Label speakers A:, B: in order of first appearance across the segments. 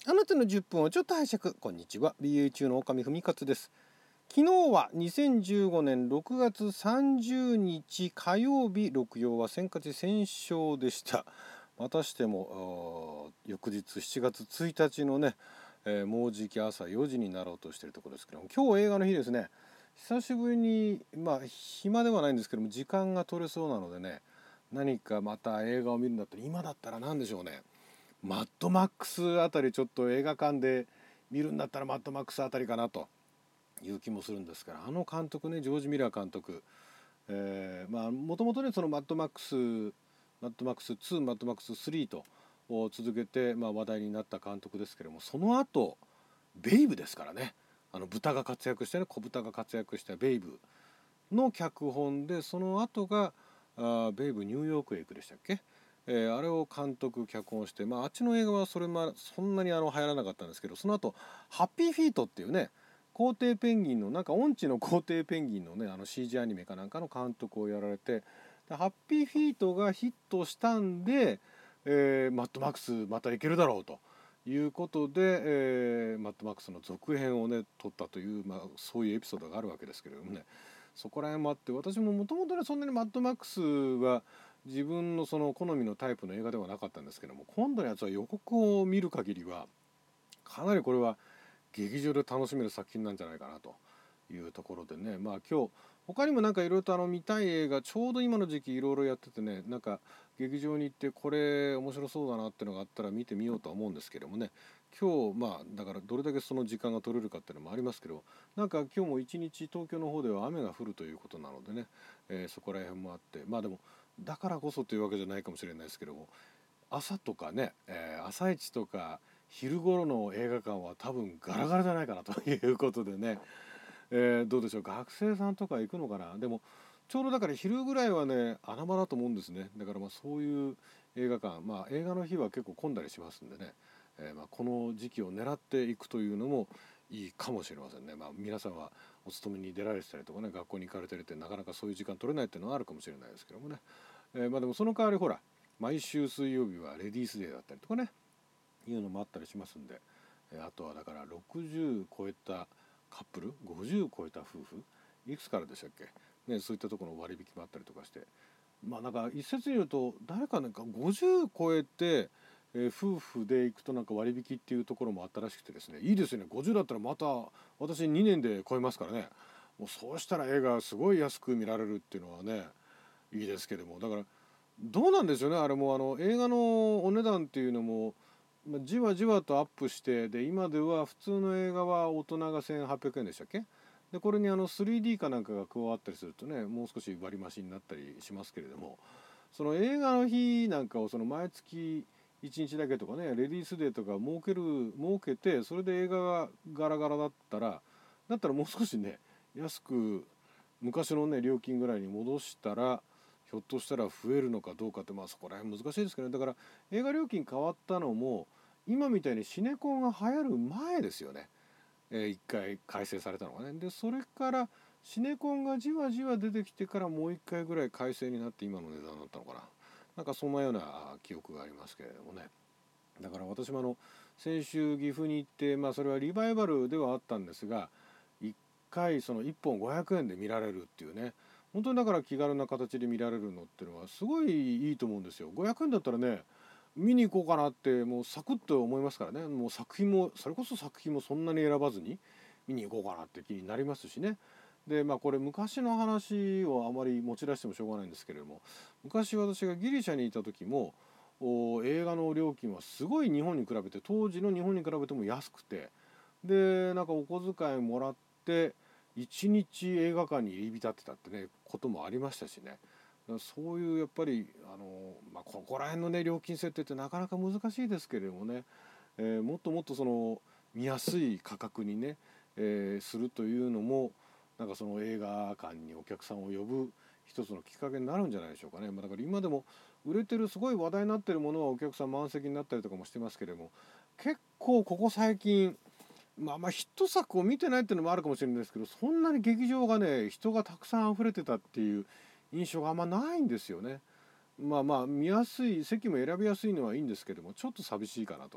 A: あなたの10分をちょっと拝借。こんにちは。BA 中の狼文勝です。昨日は2015年6月30日火曜日、六曜は戦勝戦勝でした。またしても翌日7月1日のね、もうじき朝4時になろうとしているところですけども、今日映画の日ですね。久しぶりに暇ではないんですけども時間が取れそうなのでね、何かまた映画を見るんだったら、今だったら何でしょうね。マッドマックスあたりちょっと映画館で見るんだったらマッドマックスあたりかなという気もするんですから、あの監督ね、ジョージ・ミラー監督、もともとねそのマッドマックス2、マッドマックス3と続けて、話題になった監督ですけれども、その後ベイブですからね、豚が活躍してね、小豚が活躍したベイブの脚本で、その後がベイブニューヨークへ行くでしたっけ、あれを監督脚本して、あっちの映画はそんなに流行らなかったんですけど、その後ハッピーフィートっていうね、皇帝ペンギンの音痴の皇帝ペンギンのねCG アニメかなんかの監督をやられて、ハッピーフィートがヒットしたんで、マッドマックスまたいけるだろうということで、マッドマックスの続編をね撮ったという、そういうエピソードがあるわけですけれどもね、そこら辺もあって、私ももともとねそんなにマッドマックスは自分のその好みのタイプの映画ではなかったんですけども、今度のやつは予告を見る限りはかなりこれは劇場で楽しめる作品なんじゃないかなというところでね、今日他にもいろいろと見たい映画、ちょうど今の時期いろいろやっててね、劇場に行ってこれ面白そうだなっていうのがあったら見てみようとは思うんですけどもね、今日だからどれだけその時間が取れるかっていうのもありますけど、今日も一日東京の方では雨が降るということなのでね、そこら辺もあって、でもだからこそというわけじゃないかもしれないですけども、朝とかね、朝一とか昼頃の映画館は多分ガラガラじゃないかなということでね、どうでしょう、学生さんとか行くのかな。でもちょうどだから昼ぐらいはね穴場だと思うんですね。だからそういう映画館、映画の日は結構混んだりしますんでね、この時期を狙っていくというのもいいかもしれませんね。皆さんはお勤めに出られてたりとかね、学校に行かれてるってなかなかそういう時間取れないっていうのはあるかもしれないですけどもね、でもその代わりほら、毎週水曜日はレディースデーだったりとかね、いうのもあったりしますんで、あとはだから60超えたカップル、50超えた夫婦、いくつからでしたっけ、ね、そういったところの割引もあったりとかして、一説に言うと誰か50超えて、夫婦で行くと割引っていうところもあったらしくてですね、いいですよね。50だったらまた私2年で超えますからね。もうそうしたら映画すごい安く見られるっていうのはね、いいですけども、だからどうなんでしょうね。あれも映画のお値段っていうのも、じわじわとアップして、で今では普通の映画は大人が1800円でしたっけ、でこれに3D かなんかが加わったりするとね、もう少し割増になったりしますけれども、その映画の日なんかをその毎月1日だけとかね、レディースデーとか設けて、それで映画がガラガラだったらもう少しね安く、昔のね料金ぐらいに戻したらひょっとしたら増えるのかどうかって、そこら辺難しいですけどね。だから映画料金変わったのも今みたいにシネコンが流行る前ですよね。一回改正されたのがね。でそれからシネコンがじわじわ出てきてからもう一回ぐらい改正になって今の値段になったのかな。そんなような記憶がありますけれどもね。だから私も先週岐阜に行って、それはリバイバルではあったんですが、1回その1本500円で見られるっていうね、本当にだから気軽な形で見られるのっていうのはすごいいいと思うんですよ。500円だったらね見に行こうかなってもうサクッと思いますからね。もう作品もそれこそ作品もそんなに選ばずに見に行こうかなって気になりますしね。でこれ昔の話をあまり持ち出してもしょうがないんですけれども、昔私がギリシャにいた時も映画の料金はすごい日本に比べて、当時の日本に比べても安くて、でお小遣いもらって一日映画館に入り浸ってたってねこともありましたしね。そういうやっぱりここら辺のね料金設定ってなかなか難しいですけれどもね、もっともっとその見やすい価格にね、するというのもその映画館にお客さんを呼ぶ一つのきっかけになるんじゃないでしょうかね。だから今でも売れてるすごい話題になってるものはお客さん満席になったりとかもしてますけれども、結構ここ最近ヒット作を見てないっていうのもあるかもしれないですけど、そんなに劇場がね人がたくさん溢れてたっていう印象があんまないんですよね。見やすい席も選びやすいのはいいんですけども、ちょっと寂しいかなと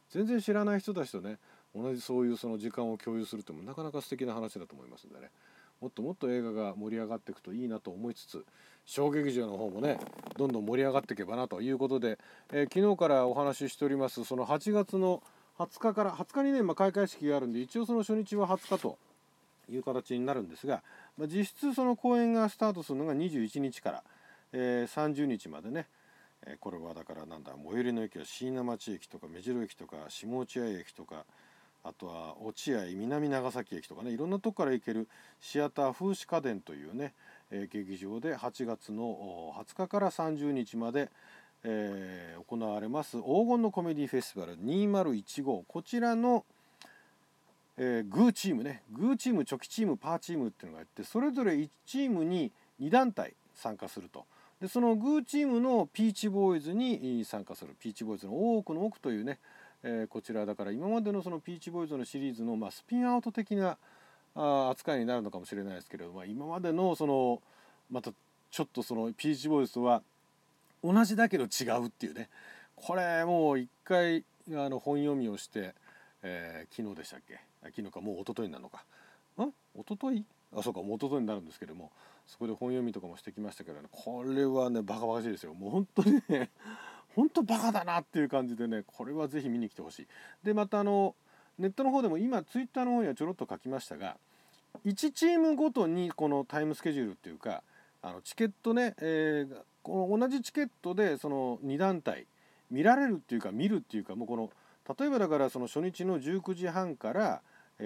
A: 全然知らない人たちとね同じそういうその時間を共有するってもなかなか素敵な話だと思いますんでね、もっともっと映画が盛り上がっていくといいなと思いつつ、小劇場の方もねどんどん盛り上がっていけばなということで、昨日からお話ししておりますその8月の20日から20日にね、開会式があるんで、一応その初日は20日という形になるんですが、実質その公演がスタートするのが21日から、30日までね、これはだから最寄りの駅は椎名町駅とか目白駅とか下落合駅とか、あとは落合南長崎駅とかね、いろんなとこから行けるシアター風刺家電というね、劇場で8月の20日から30日まで、行われます黄金のコメディフェスティバル2015、こちらの、グーチームね、グーチーム、チョキチーム、パーチームっていうのがあって、それぞれ1チームに2団体参加すると。でそのグーチームのピーチボーイズに参加する、ピーチボーイズの多くの奥というね、こちらだから今までのそのピーチボーイズのシリーズの、スピンアウト的な扱いになるのかもしれないですけれども、今までのそのまたちょっとそのピーチボーイズとは同じだけど違うっていうね、これもう一回本読みをして、昨日でしたっけ、昨日かもう一昨日になるのか、一昨日そうか、もう一昨日になるんですけども、そこで本読みとかもしてきましたけどね、これはねバカバカしいですよ。もう本当にね本当バカだなっていう感じでね、これはぜひ見に来てほしい。でまたネットの方でも今ツイッターの方にはちょろっと書きましたが、1チームごとにこのタイムスケジュールっていうかチケットね、この同じチケットでその2団体見られるっていうか見るっていうか、もうこの例えばだからその初日の19時半から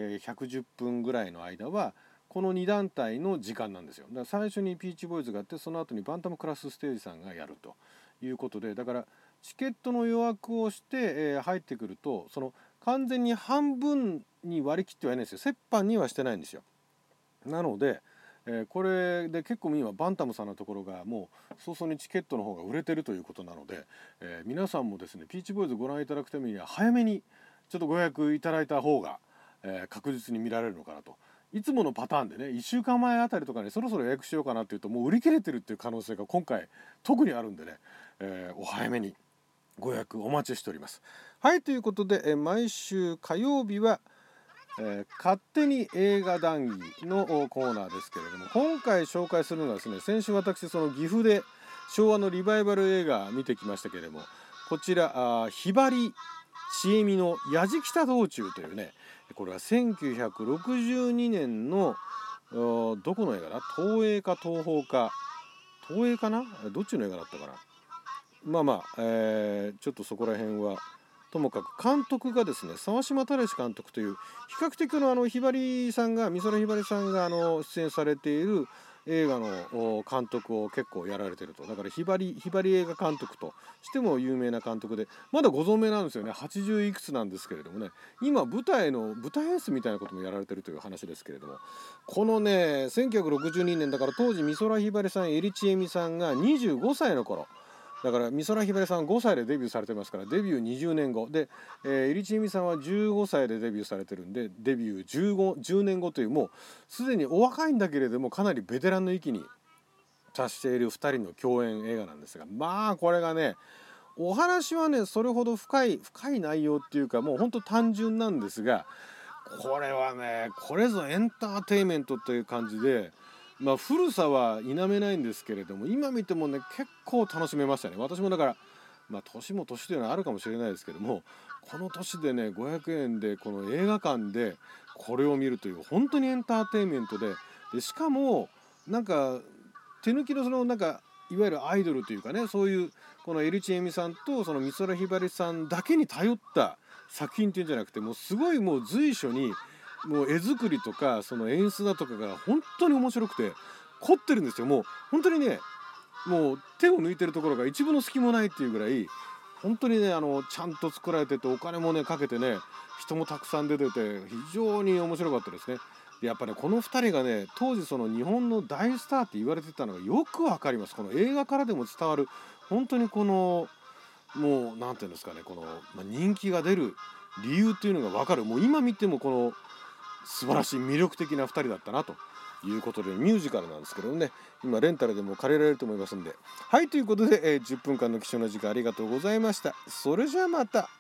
A: 110分ぐらいの間はこの2団体の時間なんですよ。だから最初にピーチボーイズがあって、その後にバンタムクラスステージさんがやるということで、だからチケットの予約をして、入ってくるとその完全に半分に割り切ってはいないんですよ。折半にはしてないんですよ。なので、これで結構今バンタムさんのところがもう早々にチケットの方が売れてるということなので、皆さんもですねピーチボーイズご覧いただくためには早めにちょっとご予約いただいた方が、確実に見られるのかなと。いつものパターンでね1週間前あたりとかにそろそろ予約しようかなっていうともう売り切れてるっていう可能性が今回特にあるんでね、お早めにご予約お待ちしております。はい、ということで、毎週火曜日は勝手に映画談義のコーナーですけれども、今回紹介するのがですね、先週私その岐阜で昭和のリバイバル映画見てきましたけれども、こちらひばりちえみのやじきた道中というね、これは1962年のどこの映画だ、東映か東宝か、東映かな、どっちの映画だったかな、ちょっとそこら辺はともかく、監督がですね沢島忠監督という比較的のひばりさんが美空ひばりさんが出演されている映画の監督を結構やられてると。だからひばり映画監督としても有名な監督で、まだご存命なんですよね。80いくつなんですけれどもね、今舞台演出みたいなこともやられてるという話ですけれども、このね1962年だから当時美空ひばりさん、江利チエミさんが25歳の頃だから、美空ひばりさん5歳でデビューされてますから、デビュー20年後で、江利チエミさんは15歳でデビューされてるんで、デビュー10年後という、もうすでにお若いんだけれどもかなりベテランの域に達している2人の共演映画なんですが、これがね、お話はねそれほど深い内容っていうか、もうほんと単純なんですが、これはねこれぞエンターテインメントという感じで、古さは否めないんですけれども、今見てもね結構楽しめましたね。私もだから年も年というのはあるかもしれないですけども、この年でね500円でこの映画館でこれを見るという本当にエンターテインメントで、しかもなんか手抜きのいわゆるアイドルというかね、そういうこの江利チエミさんとその美空ひばりさんだけに頼った作品っていうんじゃなくて、もうすごいもう随所にもう絵作りとかその演出だとかが本当に面白くて凝ってるんですよ。もう本当にね、もう手を抜いてるところが一分の隙もないっていうぐらい本当にねちゃんと作られてて、お金もねかけてね、人もたくさん出てて非常に面白かったですね。でやっぱねこの2人がね当時その日本の大スターって言われてたのがよくわかります。この映画からでも伝わる本当にこのもうなんていうんですかね、この、人気が出る理由っていうのがわかる。もう今見てもこの素晴らしい魅力的な2人だったなということで、ミュージカルなんですけどね、今レンタルでも借りられると思いますんで。はい、ということで、10分間の貴重な時間ありがとうございました。それじゃあまた。